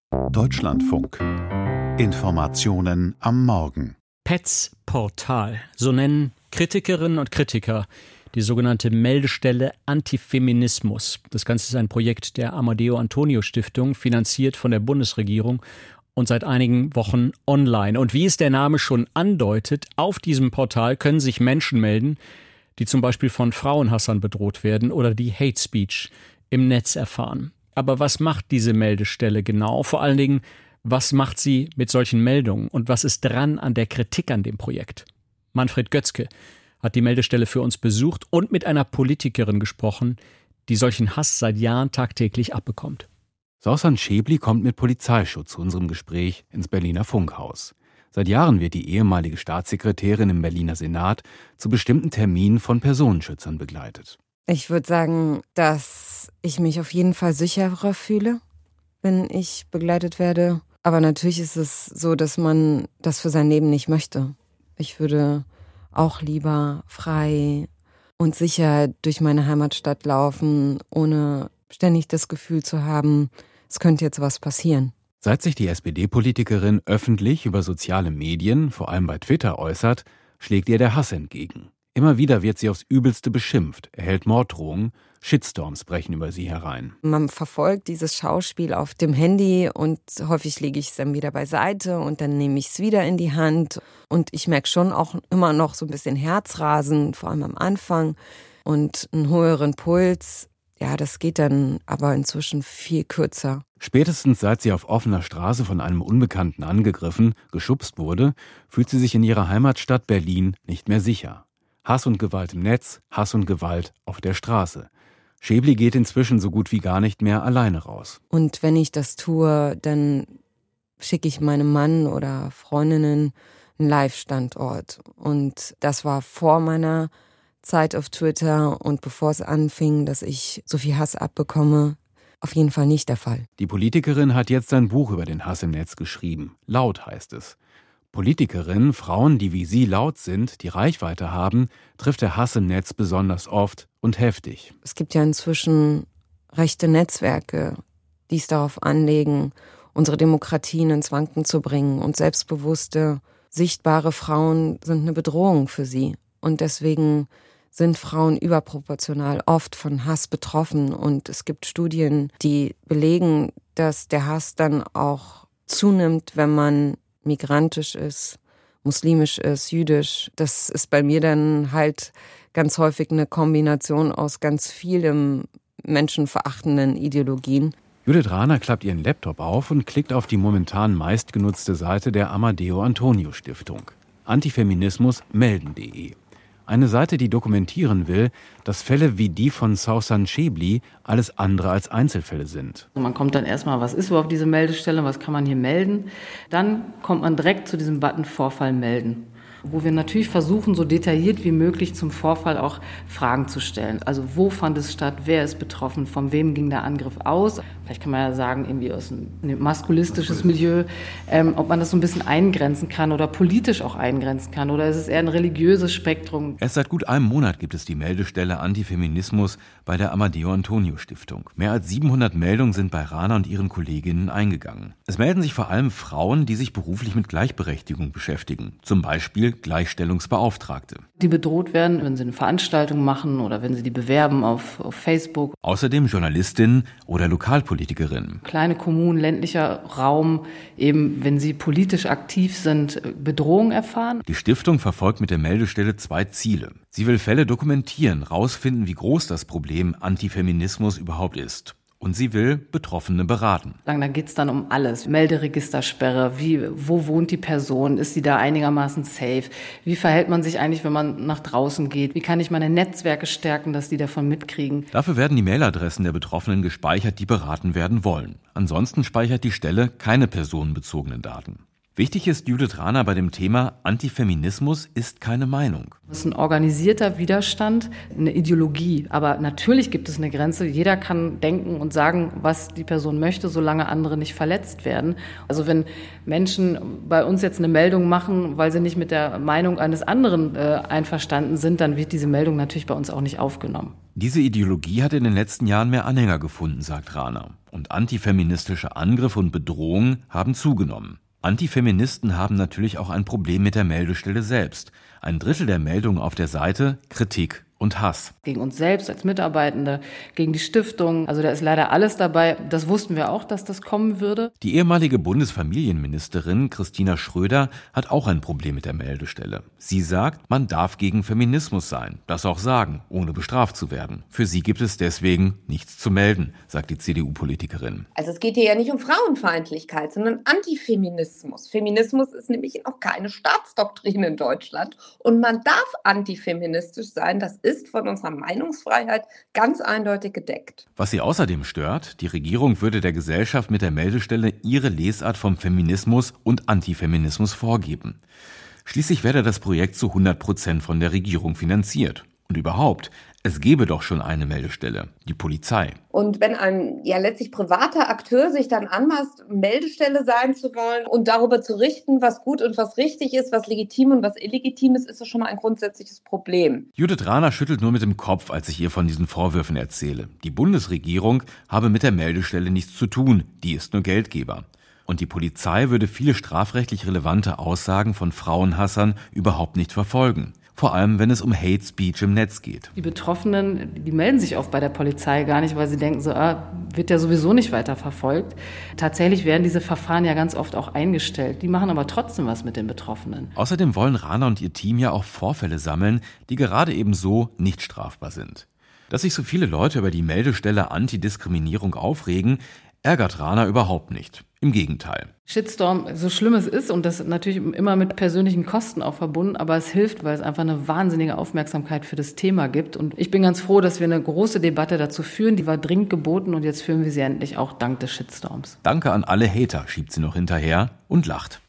Deutschlandfunk. Informationen am Morgen. Pets Portal, so nennen Kritikerinnen und Kritiker die sogenannte Meldestelle Antifeminismus. Das Ganze ist ein Projekt der Amadeo Antonio Stiftung, finanziert von der Bundesregierung und seit einigen Wochen online. Und wie es der Name schon andeutet, auf diesem Portal können sich Menschen melden, die zum Beispiel von Frauenhassern bedroht werden oder die Hate Speech im Netz erfahren. Aber was macht diese Meldestelle genau? Vor allen Dingen, was macht sie mit solchen Meldungen und was ist dran an der Kritik an dem Projekt? Manfred Götzke hat die Meldestelle für uns besucht und mit einer Politikerin gesprochen, die solchen Hass seit Jahren tagtäglich abbekommt. Sausan Schäbli kommt mit Polizeischutz zu unserem Gespräch ins Berliner Funkhaus. Seit Jahren wird die ehemalige Staatssekretärin im Berliner Senat zu bestimmten Terminen von Personenschützern begleitet. Ich würde sagen, dass ich mich auf jeden Fall sicherer fühle, wenn ich begleitet werde. Aber natürlich ist es so, dass man das für sein Leben nicht möchte. Ich würde auch lieber frei und sicher durch meine Heimatstadt laufen, ohne ständig das Gefühl zu haben, es könnte jetzt was passieren. Seit sich die SPD-Politikerin öffentlich über soziale Medien, vor allem bei Twitter, äußert, schlägt ihr der Hass entgegen. Immer wieder wird sie aufs Übelste beschimpft, erhält Morddrohungen, Shitstorms brechen über sie herein. Man verfolgt dieses Schauspiel auf dem Handy und häufig lege ich es dann wieder beiseite und dann nehme ich es wieder in die Hand. Und ich merke schon auch immer noch so ein bisschen Herzrasen, vor allem am Anfang, und einen höheren Puls. Ja, das geht dann aber inzwischen viel kürzer. Spätestens seit sie auf offener Straße von einem Unbekannten angegriffen, geschubst wurde, fühlt sie sich in ihrer Heimatstadt Berlin nicht mehr sicher. Hass und Gewalt im Netz, Hass und Gewalt auf der Straße. Schäbli geht inzwischen so gut wie gar nicht mehr alleine raus. Und wenn ich das tue, dann schicke ich meinem Mann oder Freundinnen einen Live-Standort. Und das war vor meiner Zeit auf Twitter und bevor es anfing, dass ich so viel Hass abbekomme, auf jeden Fall nicht der Fall. Die Politikerin hat jetzt ein Buch über den Hass im Netz geschrieben. Laut heißt es. Politikerinnen, Frauen, die wie sie laut sind, die Reichweite haben, trifft der Hass im Netz besonders oft und heftig. Es gibt ja inzwischen rechte Netzwerke, die es darauf anlegen, unsere Demokratien ins Wanken zu bringen. Und selbstbewusste, sichtbare Frauen sind eine Bedrohung für sie. Und deswegen sind Frauen überproportional oft von Hass betroffen. Und es gibt Studien, die belegen, dass der Hass dann auch zunimmt, wenn man migrantisch ist, muslimisch ist, jüdisch. Das ist bei mir dann halt ganz häufig eine Kombination aus ganz vielen menschenverachtenden Ideologien. Judith Rahner klappt ihren Laptop auf und klickt auf die momentan meistgenutzte Seite der Amadeo Antonio Stiftung. Antifeminismus-melden.de. Eine Seite, die dokumentieren will, dass Fälle wie die von Sausan Schäbli alles andere als Einzelfälle sind. Man kommt dann erstmal, was ist überhaupt diese Meldestelle, was kann man hier melden? Dann kommt man direkt zu diesem Button Vorfall melden, wo wir natürlich versuchen, so detailliert wie möglich zum Vorfall auch Fragen zu stellen. Also wo fand es statt, wer ist betroffen, von wem ging der Angriff aus? Vielleicht kann man ja sagen, irgendwie aus einem maskulistisches Milieu, ob man das so ein bisschen eingrenzen kann oder politisch auch eingrenzen kann. Oder ist es eher ein religiöses Spektrum? Erst seit gut einem Monat gibt es die Meldestelle Antifeminismus bei der Amadeo Antonio Stiftung. Mehr als 700 Meldungen sind bei Rahner und ihren Kolleginnen eingegangen. Es melden sich vor allem Frauen, die sich beruflich mit Gleichberechtigung beschäftigen. Zum Beispiel Gleichstellungsbeauftragte. Die bedroht werden, wenn sie eine Veranstaltung machen oder wenn sie die bewerben auf Facebook. Außerdem Journalistinnen oder Lokalpolitikerinnen. Kleine Kommunen, ländlicher Raum, eben wenn sie politisch aktiv sind, Bedrohung erfahren. Die Stiftung verfolgt mit der Meldestelle 2 Ziele. Sie will Fälle dokumentieren, rausfinden, wie groß das Problem Antifeminismus überhaupt ist. Und sie will Betroffene beraten. Da geht es dann um alles. Melderegistersperre, wo wohnt die Person, ist sie da einigermaßen safe? Wie verhält man sich eigentlich, wenn man nach draußen geht? Wie kann ich meine Netzwerke stärken, dass die davon mitkriegen? Dafür werden die Mailadressen der Betroffenen gespeichert, die beraten werden wollen. Ansonsten speichert die Stelle keine personenbezogenen Daten. Wichtig ist Judith Rahner bei dem Thema Antifeminismus ist keine Meinung. Das ist ein organisierter Widerstand, eine Ideologie. Aber natürlich gibt es eine Grenze. Jeder kann denken und sagen, was die Person möchte, solange andere nicht verletzt werden. Also wenn Menschen bei uns jetzt eine Meldung machen, weil sie nicht mit der Meinung eines anderen einverstanden sind, dann wird diese Meldung natürlich bei uns auch nicht aufgenommen. Diese Ideologie hat in den letzten Jahren mehr Anhänger gefunden, sagt Rana. Und antifeministische Angriffe und Bedrohungen haben zugenommen. Antifeministen haben natürlich auch ein Problem mit der Meldestelle selbst. 1/3 der Meldungen auf der Seite Kritik und Hass. Gegen uns selbst als Mitarbeitende, gegen die Stiftung. Also da ist leider alles dabei. Das wussten wir auch, dass das kommen würde. Die ehemalige Bundesfamilienministerin Christina Schröder hat auch ein Problem mit der Meldestelle. Sie sagt, man darf gegen Feminismus sein, das auch sagen, ohne bestraft zu werden. Für sie gibt es deswegen nichts zu melden, sagt die CDU-Politikerin. Also es geht hier ja nicht um Frauenfeindlichkeit, sondern Antifeminismus. Feminismus ist nämlich auch keine Staatsdoktrin in Deutschland. Und man darf antifeministisch sein, das ist von unserer Meinungsfreiheit ganz eindeutig gedeckt. Was sie außerdem stört, die Regierung würde der Gesellschaft mit der Meldestelle ihre Lesart vom Feminismus und Antifeminismus vorgeben. Schließlich werde das Projekt zu 100% von der Regierung finanziert. Und überhaupt, es gäbe doch schon eine Meldestelle, die Polizei. Und wenn ein letztlich privater Akteur sich dann anmaßt, Meldestelle sein zu wollen und darüber zu richten, was gut und was richtig ist, was legitim und was illegitim ist, ist das schon mal ein grundsätzliches Problem. Judith Rana schüttelt nur mit dem Kopf, als ich ihr von diesen Vorwürfen erzähle. Die Bundesregierung habe mit der Meldestelle nichts zu tun, die ist nur Geldgeber. Und die Polizei würde viele strafrechtlich relevante Aussagen von Frauenhassern überhaupt nicht verfolgen. Vor allem, wenn es um Hate Speech im Netz geht. Die Betroffenen, die melden sich oft bei der Polizei gar nicht, weil sie denken, so wird ja sowieso nicht weiter verfolgt. Tatsächlich werden diese Verfahren ja ganz oft auch eingestellt. Die machen aber trotzdem was mit den Betroffenen. Außerdem wollen Rana und ihr Team ja auch Vorfälle sammeln, die gerade eben so nicht strafbar sind. Dass sich so viele Leute über die Meldestelle Antidiskriminierung aufregen, ärgert Rana überhaupt nicht. Im Gegenteil. Shitstorm, so schlimm es ist und das natürlich immer mit persönlichen Kosten auch verbunden, aber es hilft, weil es einfach eine wahnsinnige Aufmerksamkeit für das Thema gibt. Und ich bin ganz froh, dass wir eine große Debatte dazu führen. Die war dringend geboten und jetzt führen wir sie endlich auch dank des Shitstorms. Danke an alle Hater, schiebt sie noch hinterher und lacht.